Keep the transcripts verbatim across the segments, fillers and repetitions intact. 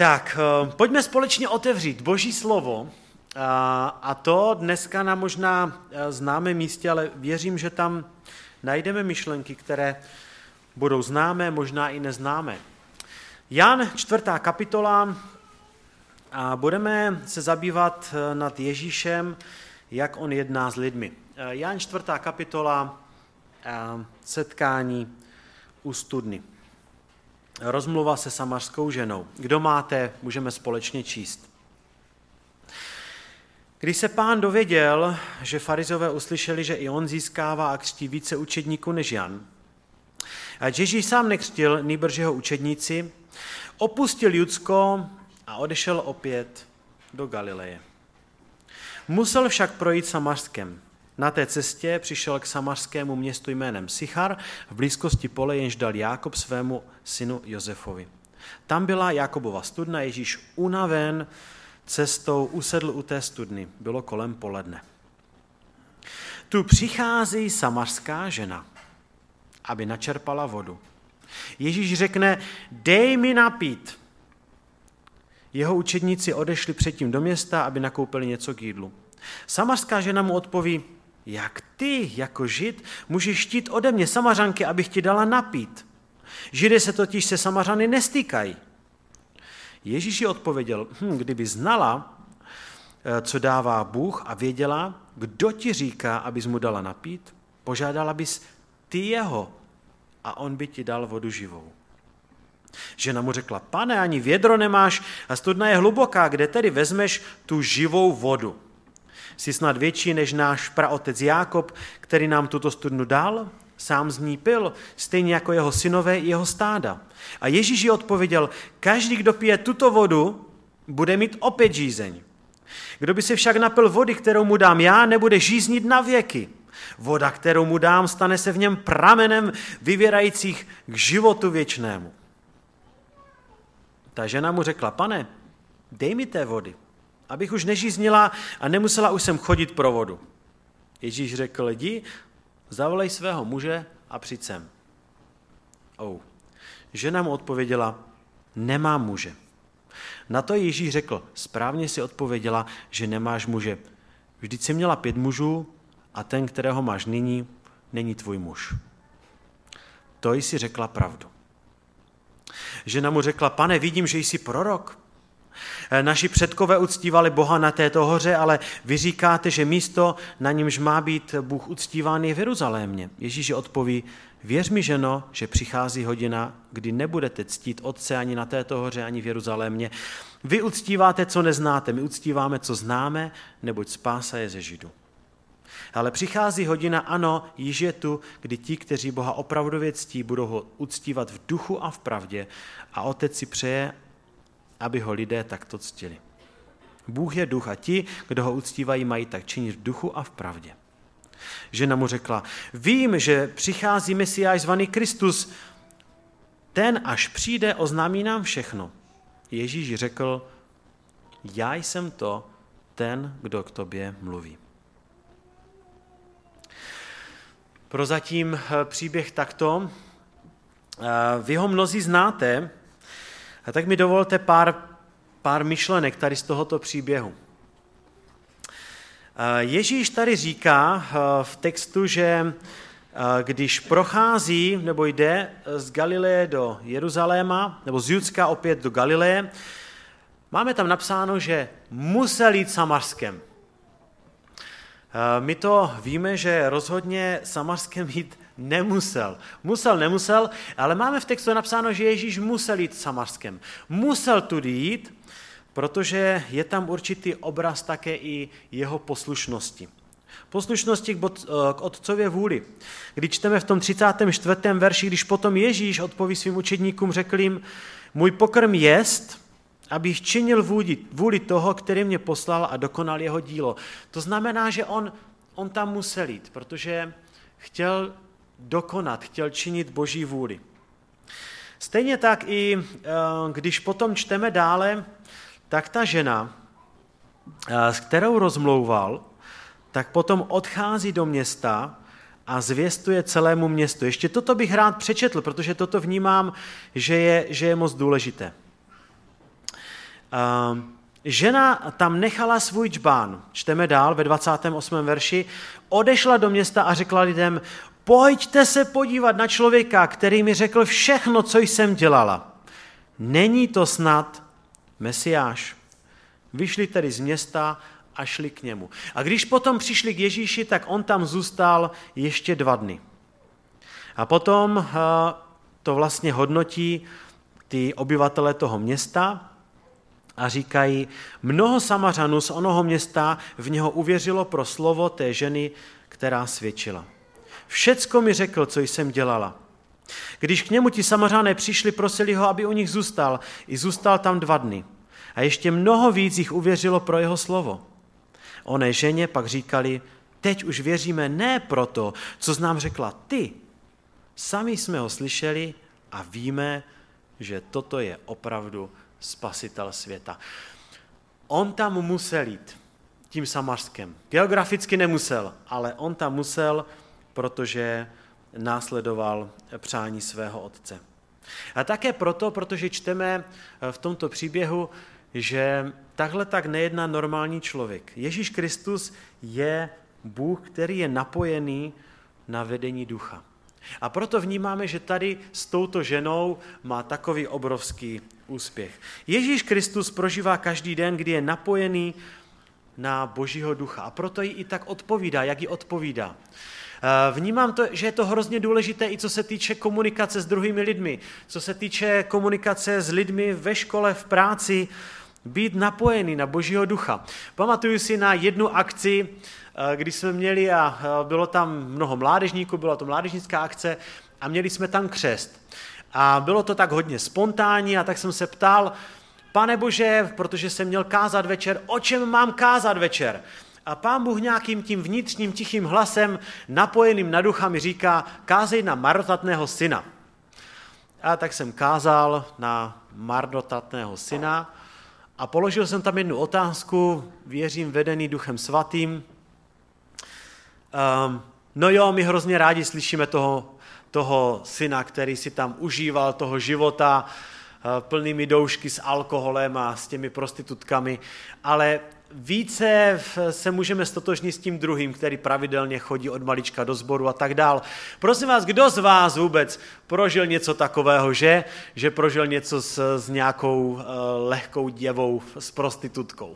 Tak, pojďme společně otevřít Boží slovo a to dneska na možná známém místě, ale věřím, že tam najdeme myšlenky, které budou známé, možná i neznámé. Jan, čtvrtá kapitola, a budeme se zabývat nad Ježíšem, jak on jedná s lidmi. Jan, čtvrtá kapitola, setkání u studny. Rozmluva se samařskou ženou. Kdo máte, můžeme společně číst. Když se Pán dověděl, že farizové uslyšeli, že i on získává a křtí více učedníků než Jan, a Ježíš sám nekřtil, nýbrž jeho učedníci, opustil Judsko a odešel opět do Galileje. Musel však projít Samařskem. Na té cestě přišel k samařskému městu jménem Sychar v blízkosti pole, jenž dal Jákob svému synu Josefovi. Tam byla Jákobova studna, Ježíš unaven cestou usedl u té studny. Bylo kolem poledne. Tu přichází samařská žena, aby načerpala vodu. Ježíš řekne, dej mi napít. Jeho učedníci odešli předtím do města, aby nakoupili něco k jídlu. Samařská žena mu odpoví, jak ty, jako Žid, můžeš chtít ode mě Samařanky, abych ti dala napít. Židé se totiž se Samařany nestýkají. Ježíš jí odpověděl, hm, kdyby znala, co dává Bůh a věděla, kdo ti říká, abys mu dala napít, požádala bys ty jeho a on by ti dal vodu živou. Žena mu řekla, pane, ani vědro nemáš a studna je hluboká, kde tedy vezmeš tu živou vodu? Jsi snad větší než náš praotec Jákob, který nám tuto studnu dal? Sám z ní pil, stejně jako jeho synové i jeho stáda. A Ježíš jí odpověděl, každý, kdo pije tuto vodu, bude mít opět žízeň. Kdo by se však napil vody, kterou mu dám já, nebude žíznit na věky. Voda, kterou mu dám, stane se v něm pramenem vyvěrajících k životu věčnému. Ta žena mu řekla, pane, dej mi té vody, abych už nežíznila a nemusela už sem chodit pro vodu. Ježíš řekl, jdi, zavolej svého muže a přijď sem. Oh. Žena mu odpověděla, nemám muže. Na to Ježíš řekl, správně si odpověděla, že nemáš muže. Vždyť jsi měla pět mužů a ten, kterého máš nyní, není tvůj muž. To jsi řekla pravdu. Žena mu řekla, pane, vidím, že jsi prorok. Naši předkové uctívali Boha na této hoře, ale vy říkáte, že místo, na němž má být Bůh uctíván, je v Jeruzalémě. Ježíš odpoví, věř mi, ženo, že přichází hodina, kdy nebudete ctít Otce ani na této hoře, ani v Jeruzalémě. Vy uctíváte, co neznáte, my uctíváme, co známe, neboť spása je ze Židů. Ale přichází hodina, ano, již je tu, kdy ti, kteří Boha opravdově ctí, budou ho uctívat v duchu a v pravdě a Otec si přeje, aby ho lidé takto ctili. Bůh je duch a ti, kdo ho uctívají, mají tak činit v duchu a v pravdě. Žena mu řekla, vím, že přichází Mesiáš zvaný Kristus, ten až přijde, oznámí nám všechno. Ježíš řekl, já jsem to, ten, kdo k tobě mluví. Prozatím příběh takto. Vy ho mnozí znáte, a tak mi dovolte pár, pár myšlenek tady z tohoto příběhu. Ježíš tady říká v textu, že když prochází nebo jde z Galileje do Jeruzaléma, nebo z Judska opět do Galileje, máme tam napsáno, že musel jít Samařskem. My to víme, že rozhodně Samařskem jít nemusel. Musel, nemusel, ale máme v textu napsáno, že Ježíš musel jít Samařskem. Musel tudy jít, protože je tam určitý obraz také i jeho poslušnosti. Poslušnosti k Otcově vůli. Když čteme v tom třicátém čtvrtém verši, když potom Ježíš odpoví svým učedníkům, řekl jim, můj pokrm jest, abych činil vůli, vůli toho, který mě poslal a dokonal jeho dílo. To znamená, že on, on tam musel jít, protože chtěl dokonat, chtěl činit Boží vůli. Stejně tak i když potom čteme dále, tak ta žena, s kterou rozmlouval, tak potom odchází do města a zvěstuje celému městu. Ještě toto bych rád přečetl, protože toto vnímám, že je, že je moc důležité. Žena tam nechala svůj džbán, čteme dál ve dvacátém osmém verši, odešla do města a řekla lidem, pojďte se podívat na člověka, který mi řekl všechno, co jsem dělala. Není to snad Mesiáš? Vyšli tedy z města a šli k němu. A když potom přišli k Ježíši, tak on tam zůstal ještě dva dny. A potom to vlastně hodnotí ty obyvatele toho města a říkají, mnoho Samařanů z onoho města v něho uvěřilo pro slovo té ženy, která svědčila. Všecko mi řekl, co jsem dělala. Když k němu ti Samařané přišli, prosili ho, aby u nich zůstal. I zůstal tam dva dny. A ještě mnoho víc jich uvěřilo pro jeho slovo. Oné ženě pak říkali, teď už věříme ne proto, co jsi nám řekla ty. Sami jsme ho slyšeli a víme, že toto je opravdu spasitel světa. On tam musel jít tím Samařskem. Geograficky nemusel, ale on tam musel, protože následoval přání svého otce. A také proto, protože čteme v tomto příběhu, že takhle tak nejedná normální člověk. Ježíš Kristus je Bůh, který je napojený na vedení ducha. A proto vnímáme, že tady s touto ženou má takový obrovský úspěch. Ježíš Kristus prožívá každý den, kdy je napojený na Božího ducha. A proto jí i tak odpovídá, jak jí odpovídá. Vnímám to, že je to hrozně důležité i co se týče komunikace s druhými lidmi, co se týče komunikace s lidmi ve škole, v práci, být napojený na Božího ducha. Pamatuju si na jednu akci, kdy jsme měli a bylo tam mnoho mládežníků, byla to mládežnická akce a měli jsme tam křest. A bylo to tak hodně spontánní a tak jsem se ptal, Pane Bože, protože jsem měl kázat večer, o čem mám kázat večer? A Pán Bůh nějakým tím vnitřním tichým hlasem napojeným na ducha mi říká, kázej na marnotratného syna. A tak jsem kázal na marnotratného syna a položil jsem tam jednu otázku, věřím vedený Duchem Svatým. Um, no jo, my hrozně rádi slyšíme toho, toho syna, který si tam užíval toho života uh, plnými doušky s alkoholem a s těmi prostitutkami, ale více se můžeme stotožnit s tím druhým, který pravidelně chodí od malička do sboru a tak dál. Prosím vás, kdo z vás vůbec prožil něco takového, že? Že prožil něco s, s nějakou uh, lehkou děvou, s prostitutkou.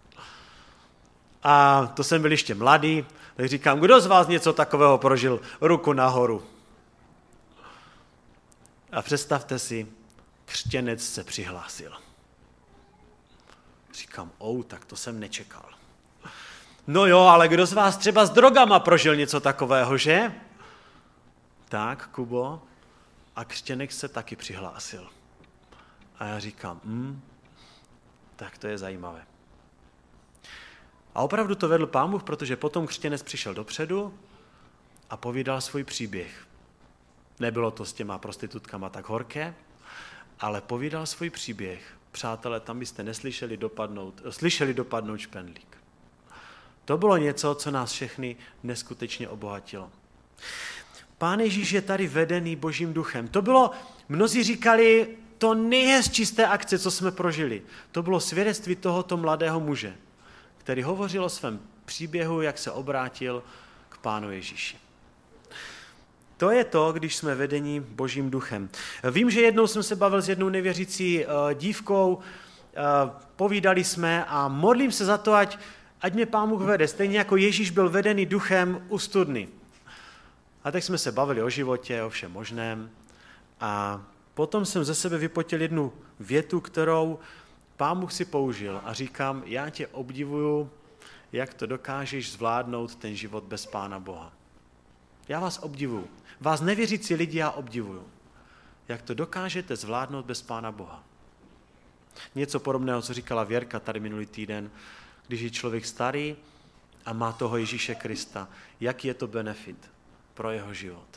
A to jsem byl ještě mladý, tak říkám, kdo z vás něco takového prožil? Ruku nahoru. A představte si, křtěnec se přihlásil. Říkám, ou, tak to jsem nečekal. No jo, ale kdo z vás třeba s drogama prožil něco takového, že? Tak, Kubo. A křtěnek se taky přihlásil. A já říkám, hm, tak to je zajímavé. A opravdu to vedl Pán Bůh, protože potom křtěnec přišel dopředu a povídal svůj příběh. Nebylo to s těma prostitutkama tak horké, ale povídal svůj příběh. Přátelé, tam byste neslyšeli dopadnout, slyšeli dopadnout špendlík. To bylo něco, co nás všechny neskutečně obohatilo. Pán Ježíš je tady vedený Božím duchem. To bylo, mnozí říkali, to nejhezčí z té akce, co jsme prožili. To bylo svědectví tohoto mladého muže, který hovořil o svém příběhu, jak se obrátil k Pánu Ježíši. To je to, když jsme vedeni Božím duchem. Vím, že jednou jsem se bavil s jednou nevěřící dívkou, povídali jsme a modlím se za to, ať, ať mě Pán Bůh vede, stejně jako Ježíš byl vedený duchem u studny. A tak jsme se bavili o životě, o všem možném a potom jsem ze sebe vypotil jednu větu, kterou Pán Bůh si použil a říkám, já tě obdivuju, jak to dokážeš zvládnout ten život bez Pána Boha. Já vás obdivuju. Vás nevěřící lidi já obdivuju. Jak to dokážete zvládnout bez Pána Boha. Něco podobného, co říkala Věrka tady minulý týden, když je člověk starý a má toho Ježíše Krista. Jaký je to benefit pro jeho život.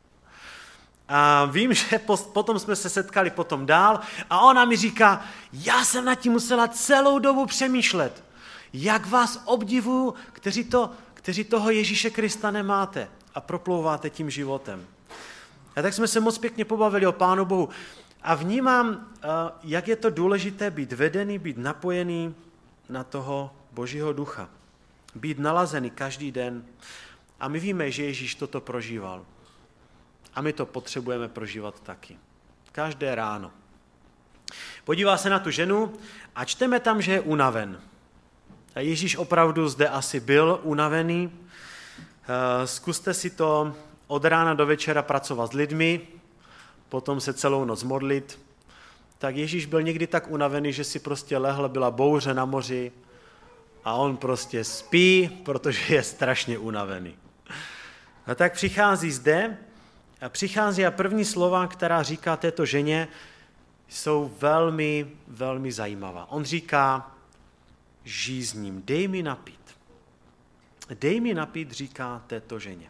A vím, že potom jsme se setkali potom dál a ona mi říká, já jsem nad tím musela celou dobu přemýšlet, jak vás obdivuju, kteří, to, kteří toho Ježíše Krista nemáte a proplouváte tím životem. A tak jsme se moc pěkně pobavili o Pánu Bohu. A vnímám, jak je to důležité být vedený, být napojený na toho Božího ducha. Být nalazený každý den. A my víme, že Ježíš toto prožíval. A my to potřebujeme prožívat taky. Každé ráno. Podívá se na tu ženu a čteme tam, že je unaven. A Ježíš opravdu zde asi byl unavený. Zkuste si to od rána do večera pracovat s lidmi, potom se celou noc modlit. Tak Ježíš byl někdy tak unavený, že si prostě lehl, byla bouře na moři a on prostě spí, protože je strašně unavený. A tak přichází zde a přichází a první slova, která říká této ženě, jsou velmi, velmi zajímavá. On říká, žízním, dej mi napít. Dej mi napít, říká této ženě.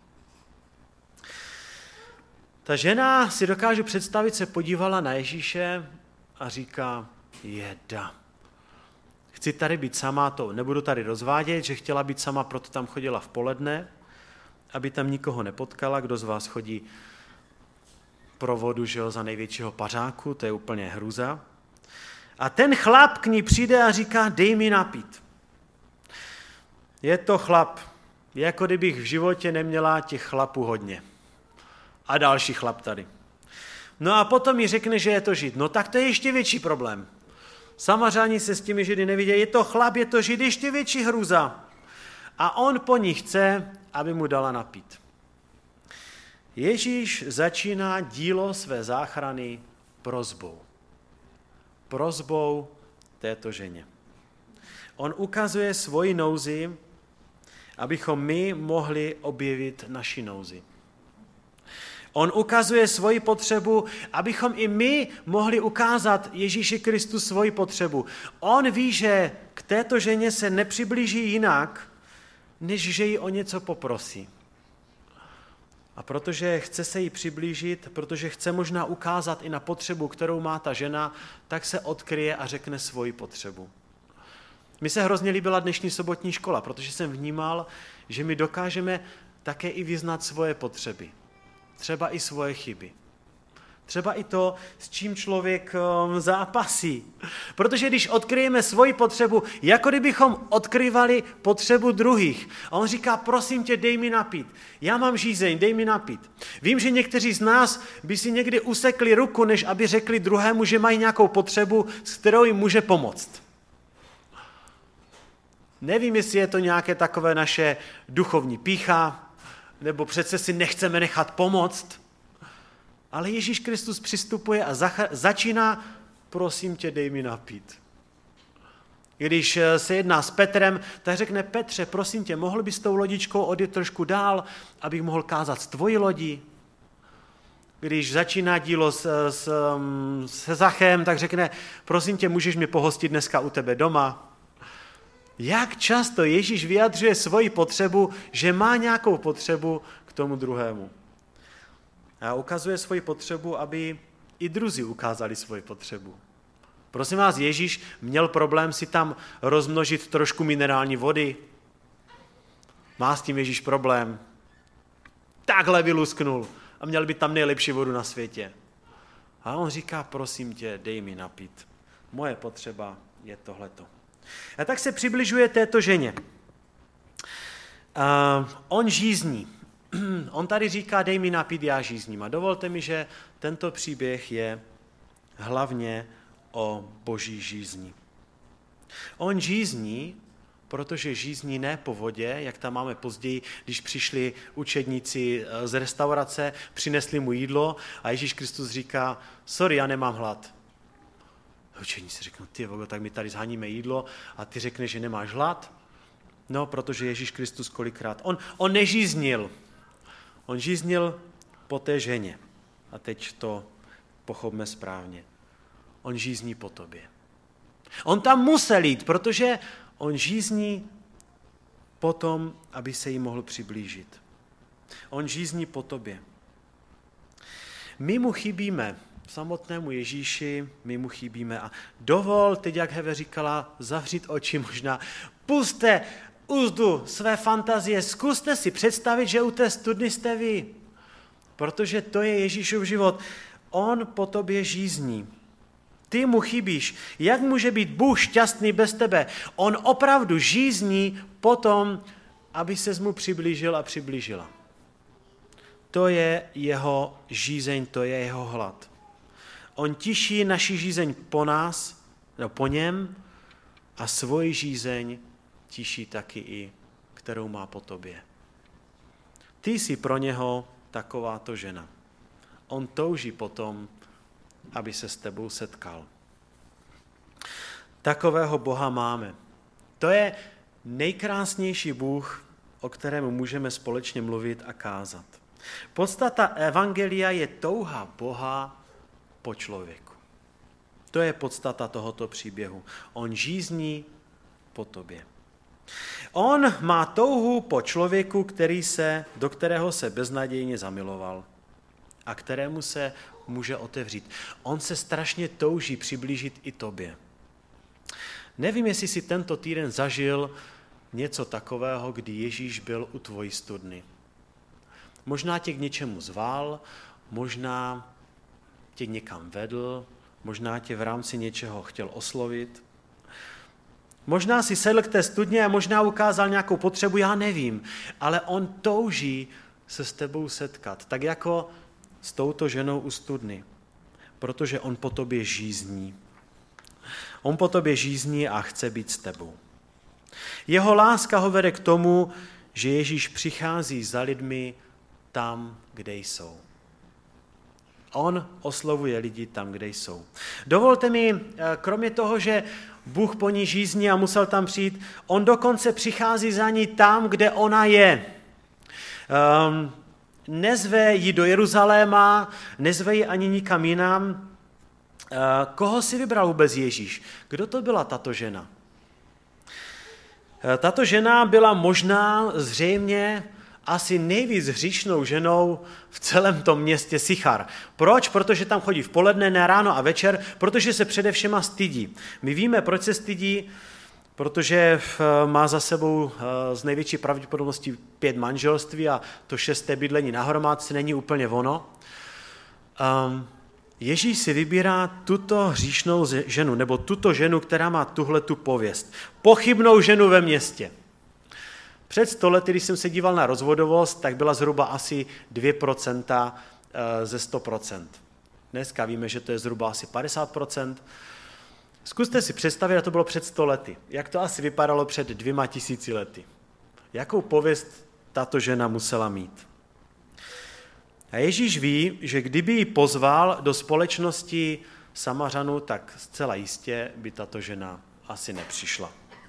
Ta žena, si dokážu představit, se podívala na Ježíše a říká, jeda. Chci tady být sama, to nebudu tady rozvádět, že chtěla být sama, proto tam chodila v poledne, aby tam nikoho nepotkala, kdo z vás chodí pro vodu, že jo, za největšího pařáku, to je úplně hruza. A ten chlap k ní přijde a říká, dej mi napít. Je to chlap, jako kdybych v životě neměla těch chlapů hodně. A další chlap tady. No a potom mi řekne, že je to Žid. No tak to je ještě větší problém. Samařani se s těmi Židy nevidějí. Je to chlap, je to Žid, ještě větší hruza. A on po ní chce, aby mu dala napít. Ježíš začíná dílo své záchrany prosbou. Prosbou této ženě. On ukazuje svoji nouzi, abychom my mohli objevit naši nouzi. On ukazuje svoji potřebu, abychom i my mohli ukázat Ježíši Kristu svoji potřebu. On ví, že k této ženě se nepřiblíží jinak, než že ji o něco poprosí. A protože chce se jí přiblížit, protože chce možná ukázat i na potřebu, kterou má ta žena, tak se odkryje a řekne svoji potřebu. Mi se hrozně líbila dnešní sobotní škola, protože jsem vnímal, že my dokážeme také i vyznat svoje potřeby. Třeba i svoje chyby. Třeba i to, s čím člověk zápasí. Protože když odkryjeme svoji potřebu, jako kdybychom odkrývali potřebu druhých. A on říká, prosím tě, dej mi napít. Já mám žízeň, dej mi napít. Vím, že někteří z nás by si někdy usekli ruku, než aby řekli druhému, že mají nějakou potřebu, s kterou jim může pomoct. Nevím, jestli je to nějaké takové naše duchovní pýcha, nebo přece si nechceme nechat pomoct, ale Ježíš Kristus přistupuje a zach- začíná, prosím tě, dej mi napít. Když se jedná s Petrem, tak řekne, Petře, prosím tě, mohl bys s tou lodičkou odjet trošku dál, abych mohl kázat z tvojí lodi? Když začíná dílo s, s, se Zachem, tak řekne, prosím tě, můžeš mě pohostit dneska u tebe doma? Jak často Ježíš vyjadřuje svoji potřebu, že má nějakou potřebu k tomu druhému. A ukazuje svoji potřebu, aby i druzí ukázali svoji potřebu. Prosím vás, Ježíš měl problém si tam rozmnožit trošku minerální vody. Má s tím Ježíš problém. Takhle vylusknul a měl by tam nejlepší vodu na světě. A on říká, prosím tě, dej mi napít. Moje potřeba je tohleto. A tak se přibližuje této ženě. Uh, on žízní. On tady říká, dej mi napít, já žízním. A dovolte mi, že tento příběh je hlavně o boží žízni. On žízní, protože žízní ne po vodě, jak tam máme později, když přišli učedníci z restaurace, přinesli mu jídlo a Ježíš Kristus říká, sorry, já nemám hlad. Učedníci řeknou, ty vogo, tak my tady zhaníme jídlo a ty řekneš, že nemáš hlad? No, protože Ježíš Kristus kolikrát. On, on nežíznil. On žíznil po té ženě. A teď to pochopme správně. On žízní po tobě. On tam musel jít, protože on žízní potom, aby se jí mohl přiblížit. On žízní po tobě. My mu chybíme, samotnému Ježíši, my mu chybíme. A dovol, teď jak Heve říkala, zavřít oči možná. Puste úzdu své fantazie, zkuste si představit, že u té studny jste vy. Protože to je Ježíšův život. On po tobě žízní. Ty mu chybíš. Jak může být Bůh šťastný bez tebe? On opravdu žízní potom, aby ses mu přiblížil a přiblížila. To je jeho žízeň, to je jeho hlad. On tiší naši žízeň po nás, no po něm, a svoji žízeň tiší taky i, kterou má po tobě. Ty jsi pro něho takováto žena. On touží potom, aby se s tebou setkal. Takového Boha máme. To je nejkrásnější Bůh, o kterém můžeme společně mluvit a kázat. Podstata evangelia je touha Boha po člověku. To je podstata tohoto příběhu. On žízní po tobě. On má touhu po člověku, který se, do kterého se beznadějně zamiloval a kterému se může otevřít. On se strašně touží přiblížit i tobě. Nevím, jestli si tento týden zažil něco takového, kdy Ježíš byl u tvojí studny. Možná tě k něčemu zval, možná tě někam vedl, možná tě v rámci něčeho chtěl oslovit. Možná si sedl k té studně a možná ukázal nějakou potřebu, já nevím, ale on touží se s tebou setkat, tak jako s touto ženou u studny, protože on po tobě žízní. On po tobě žízní a chce být s tebou. Jeho láska ho vede k tomu, že Ježíš přichází za lidmi tam, kde jsou. On oslovuje lidi tam, kde jsou. Dovolte mi, kromě toho, že Bůh po ní žízní a musel tam přijít, on dokonce přichází za ní tam, kde ona je. Um, nezve ji do Jeruzaléma, nezve ji ani nikam jinam. Uh, koho si vybral vůbec Ježíš? Kdo to byla tato žena? Uh, tato žena byla možná zřejmě asi nejvíc hříšnou ženou v celém tom městě Sichar. Proč? Protože tam chodí v poledne, ne ráno a večer, protože se především stydí. My víme, proč se stydí, protože má za sebou z největší pravděpodobností pět manželství a to šesté bydlení na hromádce není úplně ono. Um, Ježíš si vybírá tuto hříšnou ženu, nebo tuto ženu, která má tuhletu pověst. Pochybnou ženu ve městě. Před sto lety, když jsem se díval na rozvodovost, tak byla zhruba asi dvě procenta ze sto procent. Dneska víme, že to je zhruba asi padesát procent. Zkuste si představit, a to bylo před sto lety, jak to asi vypadalo před dvěma tisíci lety. Jakou pověst tato žena musela mít. A Ježíš ví, že kdyby ji pozval do společnosti Samařanů, tak zcela jistě by tato žena asi nepřišla.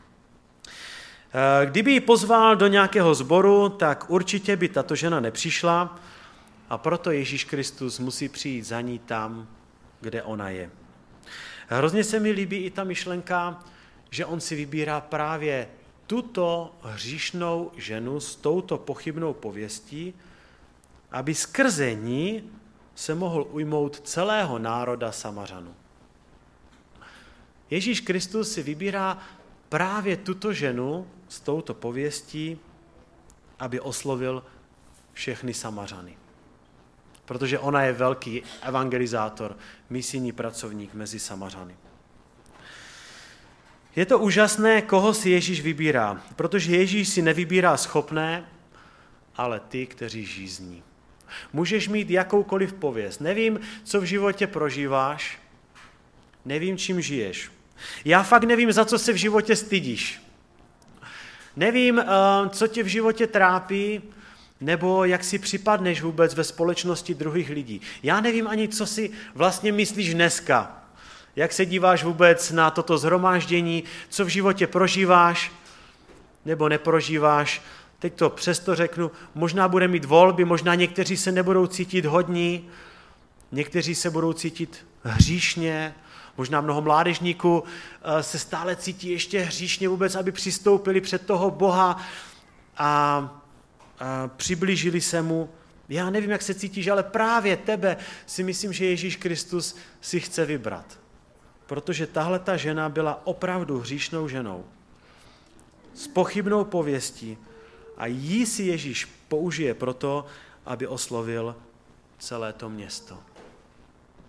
Kdyby ji pozval do nějakého sboru, tak určitě by tato žena nepřišla a proto Ježíš Kristus musí přijít za ní tam, kde ona je. Hrozně se mi líbí i ta myšlenka, že on si vybírá právě tuto hříšnou ženu s touto pochybnou pověstí, aby skrze ní se mohl ujmout celého národa Samařanů. Ježíš Kristus si vybírá právě tuto ženu s touto pověstí, aby oslovil všechny Samařany. Protože ona je velký evangelizátor, misijní pracovník mezi Samařany. Je to úžasné, koho si Ježíš vybírá, protože Ježíš si nevybírá schopné, ale ty, kteří žízní. Můžeš mít jakoukoliv pověst. Nevím, co v životě prožíváš, nevím, čím žiješ. Já fakt nevím, za co se v životě stydíš. Nevím, co tě v životě trápí, nebo jak si připadneš vůbec ve společnosti druhých lidí. Já nevím ani, co si vlastně myslíš dneska. Jak se díváš vůbec na toto shromáždění, co v životě prožíváš, nebo neprožíváš. Teď to přesto řeknu, možná bude mít volby, možná někteří se nebudou cítit hodní, někteří se budou cítit hříšně, možná mnoho mládežníků se stále cítí ještě hříšně vůbec, aby přistoupili před toho Boha a, a přiblížili se mu. Já nevím, jak se cítíš, ale právě tebe si myslím, že Ježíš Kristus si chce vybrat. Protože tahle ta žena byla opravdu hříšnou ženou s pochybnou pověstí a jí si Ježíš použije proto, aby oslovil celé to město.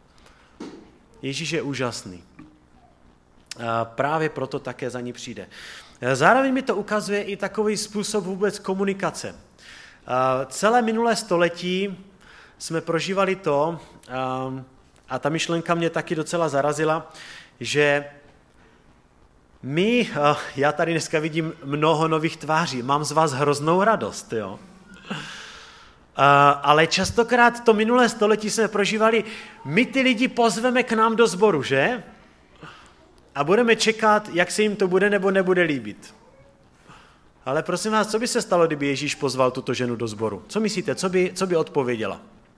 Ježíš je úžasný. A právě proto také za ní přijde. Zároveň mi to ukazuje i takový způsob vůbec komunikace. A celé minulé století jsme prožívali to, a, a ta myšlenka mě taky docela zarazila, že my, já tady dneska vidím mnoho nových tváří, mám z vás hroznou radost, jo. A, ale častokrát to minulé století jsme prožívali, my ty lidi pozveme k nám do sboru, že? A budeme čekat, jak se jim to bude nebo nebude líbit. Ale prosím vás, co by se stalo, kdyby Ježíš pozval tuto ženu do sboru? Co myslíte, co by, co by odpověděla?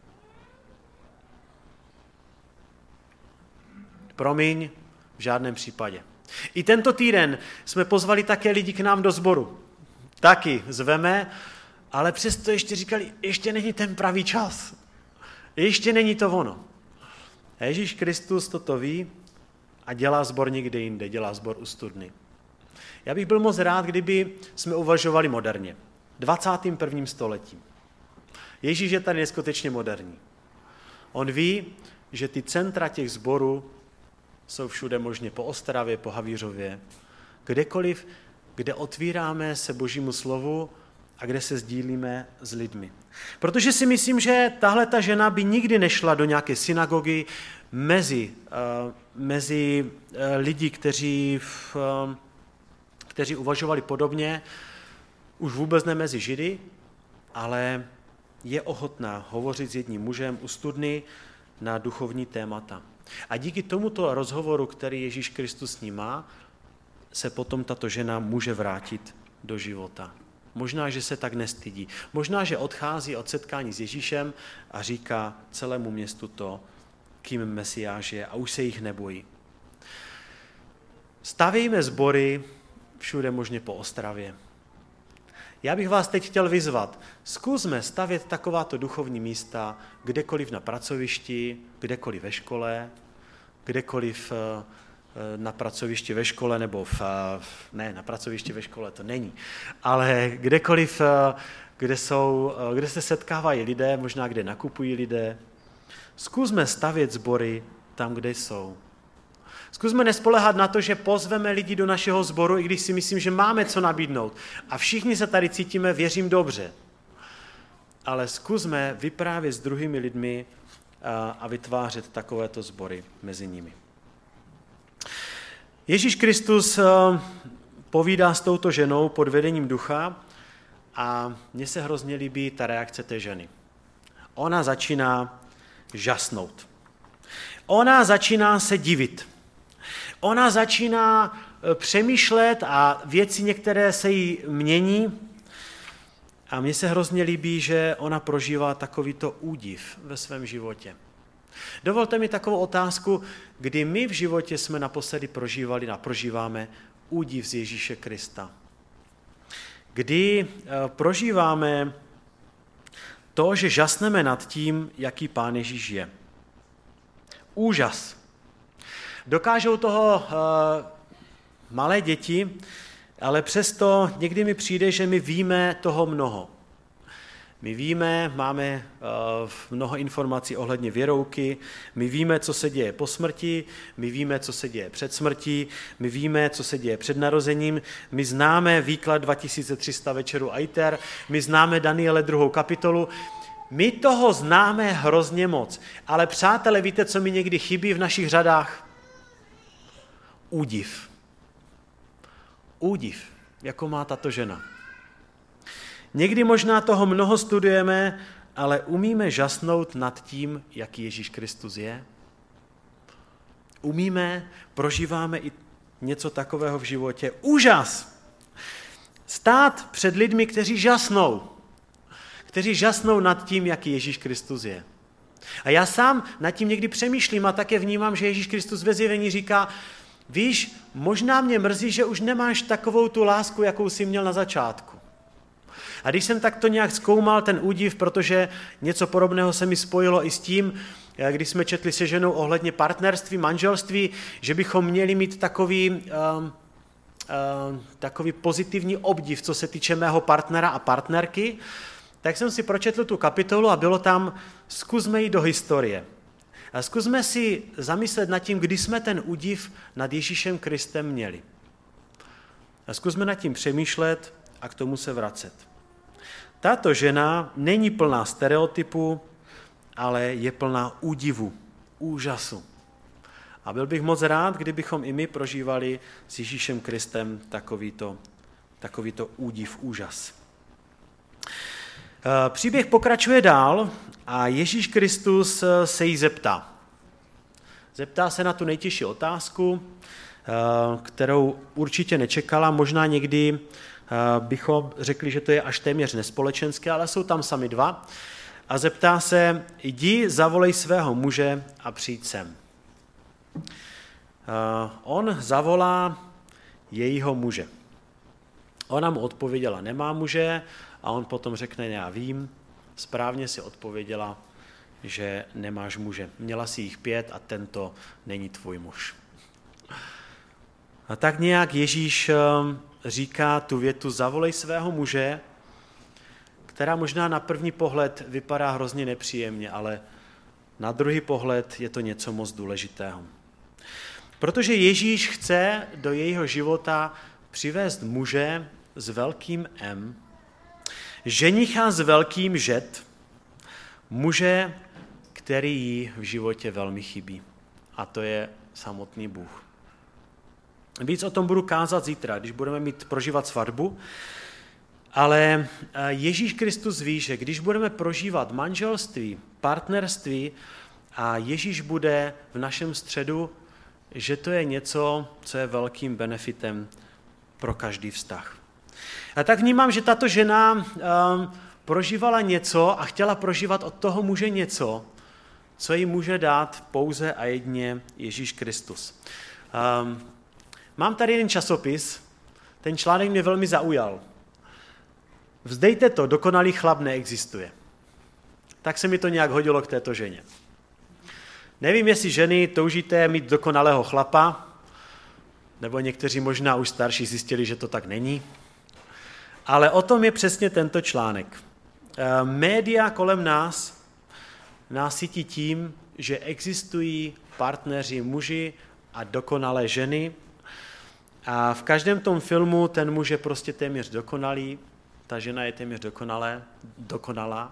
Promiň, v žádném případě. I tento týden jsme pozvali také lidi k nám do sboru. Taky zveme, ale přesto ještě říkali, ještě není ten pravý čas. Ještě není to ono. A Ježíš Kristus toto ví a dělá sbor někde jinde, dělá sbor u studny. Já bych byl moc rád, kdyby jsme uvažovali moderně. dvacátém prvním století. Ježíš je tady neskutečně moderní. On ví, že ty centra těch sborů jsou všude možně po Ostravě, po Havířově, kdekoliv, kde otvíráme se Božímu slovu a kde se sdílíme s lidmi. Protože si myslím, že tahle ta žena by nikdy nešla do nějaké synagogy mezi, uh, mezi uh, lidi, kteří, uh, kteří uvažovali podobně, už vůbec ne mezi Židy, ale je ochotná hovořit s jedním mužem u studny na duchovní témata. A díky tomuto rozhovoru, který Ježíš Kristus s ní má, se potom tato žena může vrátit do života. Možná, že se tak nestydí. Možná, že odchází od setkání s Ježíšem a říká celému městu to, kým Mesiáš je, a už se jich nebojí. Stavějme sbory všude možně po Ostravě. Já bych vás teď chtěl vyzvat. Zkusme stavět takováto duchovní místa kdekoliv na pracovišti, kdekoliv ve škole, kdekoliv na pracovišti ve škole, nebo v, ne, na pracovišti ve škole to není, ale kdekoliv, kde, jsou, kde se setkávají lidé, možná kde nakupují lidé. Zkusme stavět sbory tam, kde jsou. Zkusme nespoléhat na to, že pozveme lidi do našeho sboru, i když si myslím, že máme co nabídnout. A všichni se tady cítíme, věřím, dobře. Ale zkusme vyprávět s druhými lidmi a vytvářet takovéto sbory mezi nimi. Ježíš Kristus povídá s touto ženou pod vedením ducha a mně se hrozně líbí ta reakce té ženy. Ona začíná žasnout. Ona začíná se divit. Ona začíná přemýšlet a věci některé se jí mění. A mně se hrozně líbí, že ona prožívá takovýto údiv ve svém životě. Dovolte mi takovou otázku, kdy my v životě jsme naposledy prožívali a prožíváme údiv z Ježíše Krista. Kdy prožíváme to, že žasneme nad tím, jaký Pán Ježíš je. Úžas. Dokážou toho uh, malé děti, ale přesto někdy mi přijde, že my víme toho mnoho. My víme, máme uh, mnoho informací ohledně věrouky, my víme, co se děje po smrti, my víme, co se děje před smrtí, my víme, co se děje před narozením, my známe výklad dva tisíce tři sta večeru Aiter, my známe Daniele druhou kapitolu, my toho známe hrozně moc, ale přátelé, víte, co mi někdy chybí v našich řadách? Údiv. Údiv, jako má tato žena. Někdy možná toho mnoho studujeme, ale umíme žasnout nad tím, jaký Ježíš Kristus je? Umíme, prožíváme i něco takového v životě? Úžas! Stát před lidmi, kteří žasnou. Kteří žasnou nad tím, jaký Ježíš Kristus je. A já sám nad tím někdy přemýšlím a také vnímám, že Ježíš Kristus ve zjevení říká, víš, možná mě mrzí, že už nemáš takovou tu lásku, jakou jsi měl na začátku. A když jsem takto nějak zkoumal ten údiv, protože něco podobného se mi spojilo i s tím, když jsme četli se ženou ohledně partnerství, manželství, že bychom měli mít takový, uh, uh, takový pozitivní obdiv, co se týče mého partnera a partnerky, tak jsem si pročetl tu kapitolu a bylo tam, zkusme jít do historie. Zkusme si zamyslet nad tím, kdy jsme ten údiv nad Ježíšem Kristem měli. Zkusme nad tím přemýšlet a k tomu se vracet. Tato žena není plná stereotypů, ale je plná údivu, úžasu. A byl bych moc rád, kdybychom i my prožívali s Ježíšem Kristem takovýto, takovýto údiv, úžas. Příběh pokračuje dál a Ježíš Kristus se jí zeptá. Zeptá se na tu nejtěžší otázku, kterou určitě nečekala. Možná někdy bychom řekli, že to je až téměř nespolečenské, ale jsou tam sami dva. A zeptá se, jdi, zavolej svého muže a přijď sem. On zavolá jejího muže. Ona mu odpověděla, nemá muže, a on potom řekne, já vím, správně si odpověděla, že nemáš muže. Měla si jich pět a tento není tvůj muž. A tak nějak Ježíš říká tu větu, zavolej svého muže, která možná na první pohled vypadá hrozně nepříjemně, ale na druhý pohled je to něco moc důležitého. Protože Ježíš chce do jejího života přivést muže s velkým M, ženicha s velkým žet, muže, který jí v životě velmi chybí. A to je samotný Bůh. Víc o tom budu kázat zítra, když budeme mít prožívat svatbu, ale Ježíš Kristus ví, že když budeme prožívat manželství, partnerství a Ježíš bude v našem středu, že to je něco, co je velkým benefitem pro každý vztah. A tak vnímám, že tato žena um, prožívala něco a chtěla prožívat od toho muže něco, co jí může dát pouze a jedině Ježíš Kristus. Um, mám tady jeden časopis, ten článek mě velmi zaujal. Vzdejte to, dokonalý chlap neexistuje. Tak se mi to nějak hodilo k této ženě. Nevím, jestli ženy toužíte mít dokonalého chlapa, nebo někteří možná už starší zjistili, že to tak není. Ale o tom je přesně tento článek. Média kolem nás nás sytí tím, že existují partneři muži a dokonalé ženy a v každém tom filmu ten muž je prostě téměř dokonalý, ta žena je téměř dokonalé, dokonalá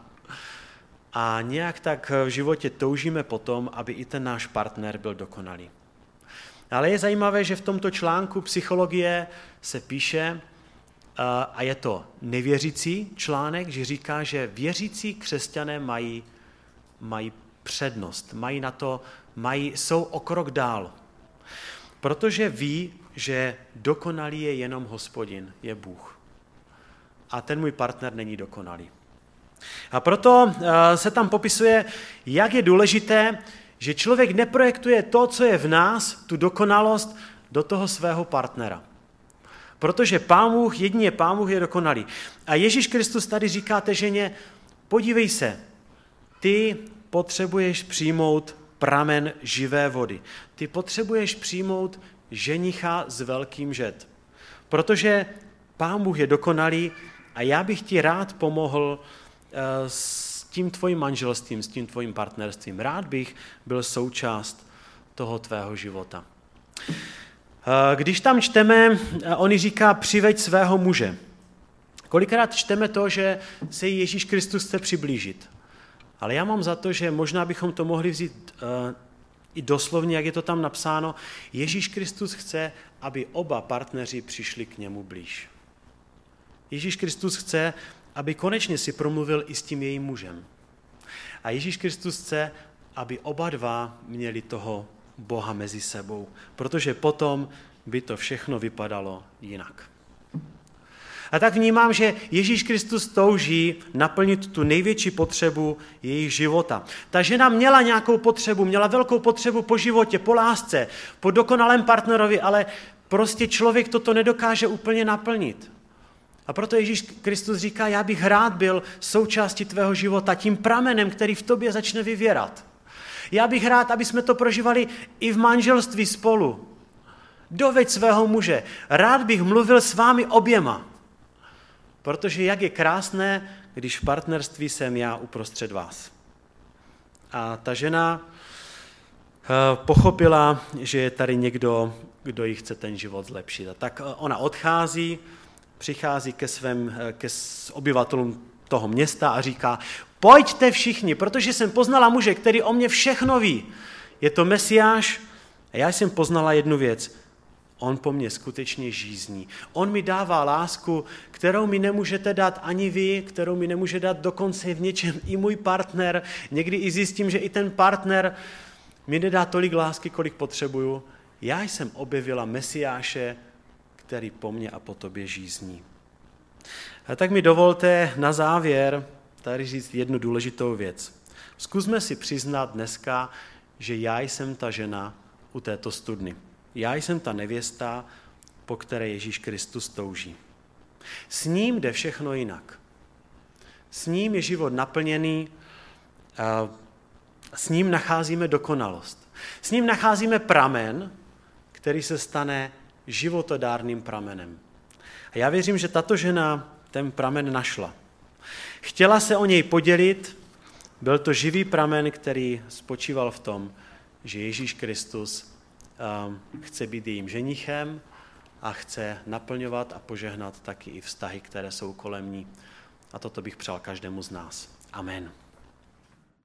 a nějak tak v životě toužíme potom, aby i ten náš partner byl dokonalý. Ale je zajímavé, že v tomto článku psychologie se píše, a je to nevěřící článek, že říká, že věřící křesťané mají, mají přednost, mají na to, mají, jsou o krok dál. Protože ví, že dokonalý je jenom Hospodin, je Bůh. A ten můj partner není dokonalý. A proto se tam popisuje, jak je důležité, že člověk neprojektuje to, co je v nás, tu dokonalost, do toho svého partnera. Protože Pán Bůh, jedině Pán Bůh je dokonalý. A Ježíš Kristus tady říká té ženě, podívej se, ty potřebuješ přijmout pramen živé vody. Ty potřebuješ přijmout ženicha s velkým žet. Protože Pán Bůh je dokonalý a já bych ti rád pomohl s tím tvojím manželstvím, s tím tvojím partnerstvím. Rád bych byl součást toho tvého života. Když tam čteme, on říká, přiveď svého muže. Kolikrát čteme to, že se Ježíš Kristus chce přiblížit. Ale já mám za to, že možná bychom to mohli vzít uh, i doslovně, jak je to tam napsáno. Ježíš Kristus chce, aby oba partneři přišli k němu blíž. Ježíš Kristus chce, aby konečně si promluvil i s tím jejím mužem. A Ježíš Kristus chce, aby oba dva měli toho Boha mezi sebou, protože potom by to všechno vypadalo jinak. A tak vnímám, že Ježíš Kristus touží naplnit tu největší potřebu jejich života. Ta žena měla nějakou potřebu, měla velkou potřebu po životě, po lásce, po dokonalém partnerovi, ale prostě člověk toto nedokáže úplně naplnit. A proto Ježíš Kristus říká, já bych rád byl součástí tvého života, tím pramenem, který v tobě začne vyvěrat. Já bych rád, aby jsme to prožívali i v manželství spolu. Doveď svého muže. Rád bych mluvil s vámi oběma. Protože jak je krásné, když v partnerství jsem já uprostřed vás. A ta žena pochopila, že je tady někdo, kdo jí chce ten život zlepšit. A tak ona odchází, přichází ke svým ke obyvatelům toho města a říká, pojďte všichni, protože jsem poznala muže, který o mě všechno ví. Je to Mesiáš a já jsem poznala jednu věc. On po mně skutečně žízní. On mi dává lásku, kterou mi nemůžete dát ani vy, kterou mi nemůže dát dokonce v něčem i můj partner. Někdy i zjistím, že i ten partner mi nedá tolik lásky, kolik potřebuju. Já jsem objevila Mesiáše, který po mně a po tobě žízní. A tak mi dovolte na závěr tady říct jednu důležitou věc. Zkusme si přiznat dneska, že já jsem ta žena u této studny. Já jsem ta nevěsta, po které Ježíš Kristus touží. S ním jde všechno jinak. S ním je život naplněný, s ním nacházíme dokonalost. S ním nacházíme pramen, který se stane životodárným pramenem. A já věřím, že tato žena ten pramen našla. Chtěla se o něj podělit, byl to živý pramen, který spočíval v tom, že Ježíš Kristus um, chce být jejím ženichem a chce naplňovat a požehnat taky i vztahy, které jsou kolem ní. A toto bych přál každému z nás. Amen.